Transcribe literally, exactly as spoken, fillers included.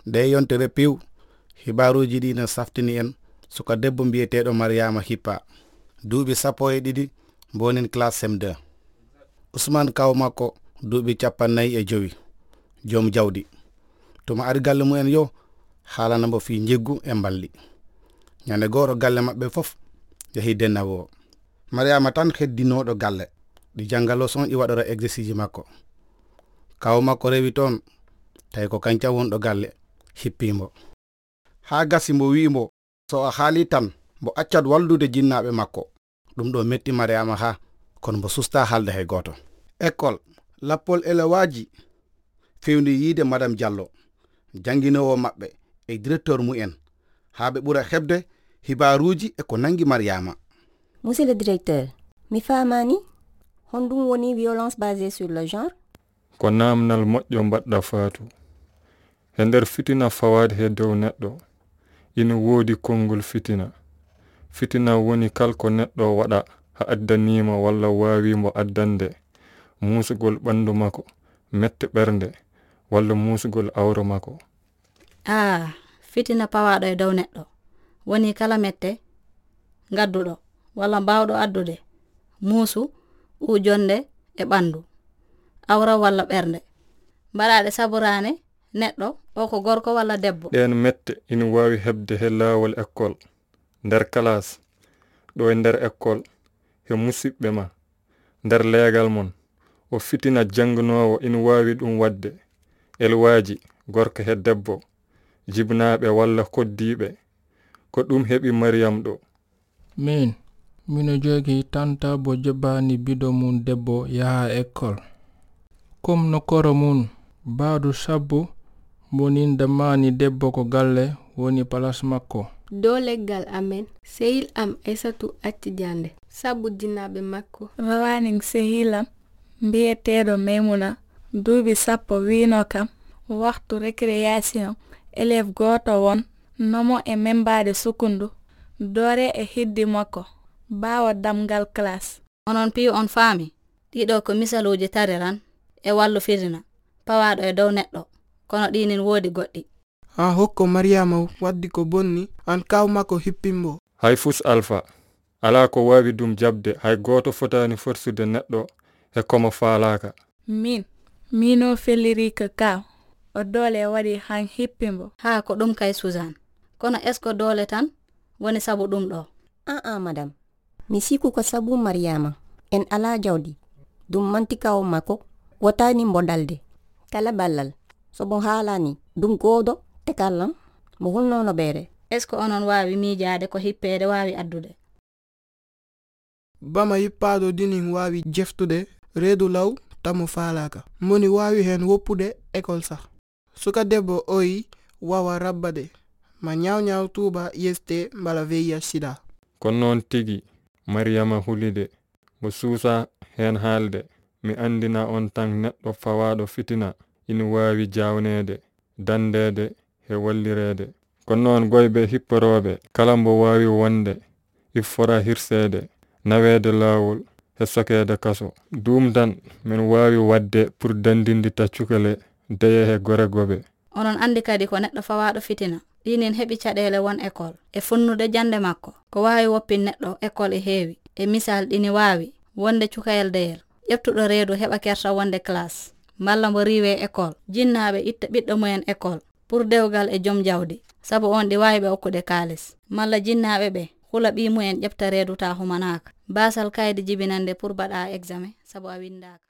nde yontere piw hibaruji ɗi na saftini en suka debbo mbiyeteɗo Mariama Hippa duuɓi sappo e ɗiɗi bonin classe C M deux. Ousmane kaw makko duuɓi capannayyi e jowi joom jawdi tuma ari galle mumen yo haalanamo fi jeggu e mballi ñande goto galle mabɓe fof yahi dennawo o Mariama tan heddinoɗo galle ɗi jangalo son ɗi waɗora exercice makko kaw makko rewi toon tawi ko kanca wonɗo galle hippimo ha gasi mbo wimo so a haali tan mbo accat wallude jinnaɓe makko ɗum ɗo metti Mariama ha kono mbo susta haalde hay goto. École lappol elewaji fewndi yiide Madame Diallo janginowo maɓɓe e directeur mu'en ha ɓe ɓura hebde hibaruji e ko nangi Mariama. Monsieur le directeur, mi famani honɗum woni violence basée sur le genre? Ko namnal moƴƴo mbaɗɗa Fatou e nder fitina fawade he dow neɗɗo ina woodi konngol fitina. Fitina woni kalko neɗɗo waɗa ha addanima walla wawimo addande musugol ɓandu makko mette ɓernde walla musugol awro makko. Ah, fitina pawaɗo e dow neɗɗo woni kala mette gadduɗo walla mbawɗo addude muusu ujonde e ɓandu awra walla ɓernde mbaɗaɗe saburane neɗɗo o ko gorko walla debbo. Ɗen mette ina wawi hebde he lawol école nder classe ɗo e nder école he musidɓe ma nder leegal mon o fitina jangnowo ina wawi ɗum wadde elwaji gorko he debbo jibnaɓe walla koddiɓe ko ɗum heɓi Mariam ɗo. Min mino jogi tanta bo jobani bido mun debbo yaha école comme no koro mun baadu sabbu bonin damani debbo ko galle woni palas makko. Do leggal amen sehil am Aissatou acci jande sabbu jinnaɓe makko. Rawaning sehilam mbiyeteɗo Maymuna duuɓi sappo wino kam waktu récréation élève goto won nomo e membade sukundu dore e hiddi makko bawa damgal classe. Onon piyo on faami ɗiɗo ko misaluji tariran e wallu fitina pawaɗo e dow neɗɗo kono ɗinin woodi goɗɗi. Ha hokko Mariama waddi ko bonni an kaw makko hippimbo. Hay fus alpha ala ko wawi dum jabde hay goto fotani forsude neɗɗo e komo faalaka. Min mino felliri ko kaw o dole waɗi han hippimbo. Ha ko ɗum kay Suzanne kono est ce que dole tan woni sabu ɗum ɗo? Ah ah madame mi siku ko sabu Mariama en ala jawdi dum manti kaw makko wotani mbodalde kala ballal so bon haalani dum godo te kallam mo hulnono ɓeere. est ce que onon wawi miijade ko hippede wawi addude? Bama yippado dinin wawi jeftude reedu law tamo faalaka moni wawi hen woppude école sax suka debbo oyi wawa rabbade ma ñaw ñaw tuuba yeste mbala V I H sida. Kon non tigi Mariama hulide mo suusa hen haalde mi andina on tan neɗɗo fawaɗo fitina ina wawi jawnede dandede he wallirede ko noon goyɓe hipporoɓe kala mbo wawi wonde iffora hirsede nawede lawol he sokede kaso ɗum tan min wawi wadde pour dandinde taccukale deye he gore goɓe. Onon andi kadi ko neɗɗo fawaɗo fitina ɗinin heɓi caɗele won école e funnude jande makko ko wawi woppin neɗɗo école e heewi e misal ɗini wawi wonde cukayel deyel ƴeftuɗo reedu heɓa kersa wonde classe malla mbo riwe école jinnaɓe itta ɓiɗɗo mumen école pour dewgal e joom jawdi sabu on ɗi wawi ɓe okkude kalis malla jinnaɓe ɓe hula ɓi mumen ƴefta reedu ta humanaka basal kaydi jibinande pour baɗa examen sabu a windaka.